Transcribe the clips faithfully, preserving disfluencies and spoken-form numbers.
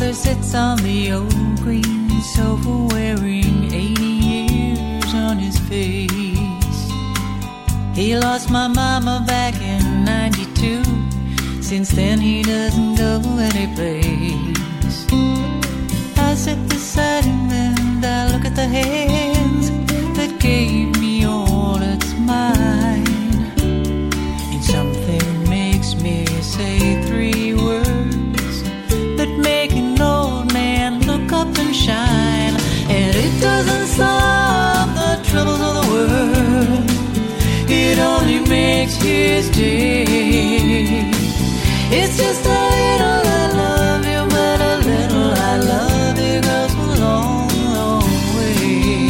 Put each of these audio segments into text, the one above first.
father sits on the old green sofa wearing eighty years on his face. He lost my mama back in ninety-two. Since then he doesn't go any place. I sit beside him and I look at the hands that gave me all that's mine. And something makes me say three words that make an old man look up and shine. And it doesn't solve the troubles of the world, it only makes his day. It's just a little I love you, but a little I love you goes a long, long way.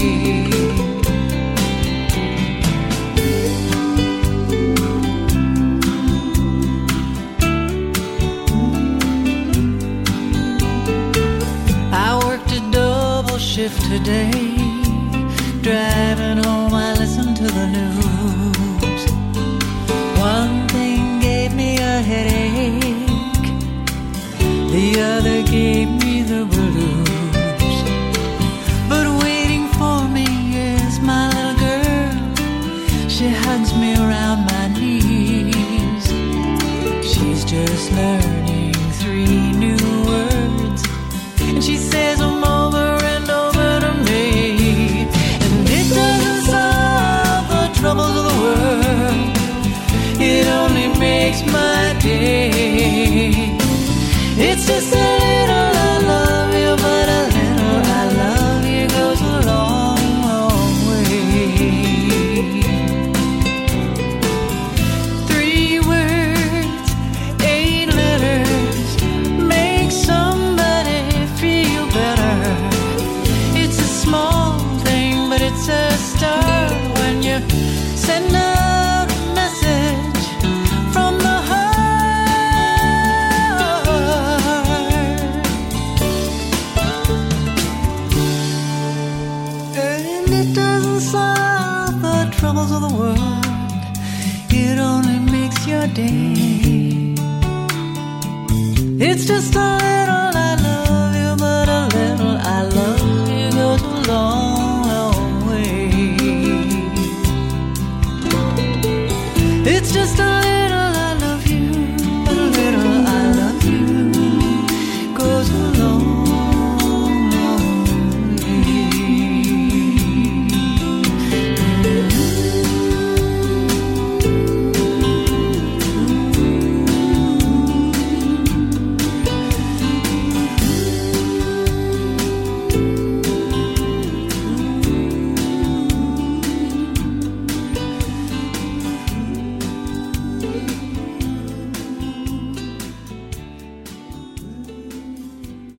I worked a double shift today. Driving home I listened to the news. One thing gave me a headache, the other gave me the blues. But waiting for me is my little girl. She hugs me around my knees. She's just learning three new words, and she says them over and over to me. And it doesn't solve the troubles of the world, it only makes my day. It's just a little I love you, but a little I love you goes a long, long way. Three words, eight letters, make somebody feel better. It's a small thing, but it's a start when you send out a message from the heart. And it doesn't solve the troubles of the world, it only makes your day. It's just a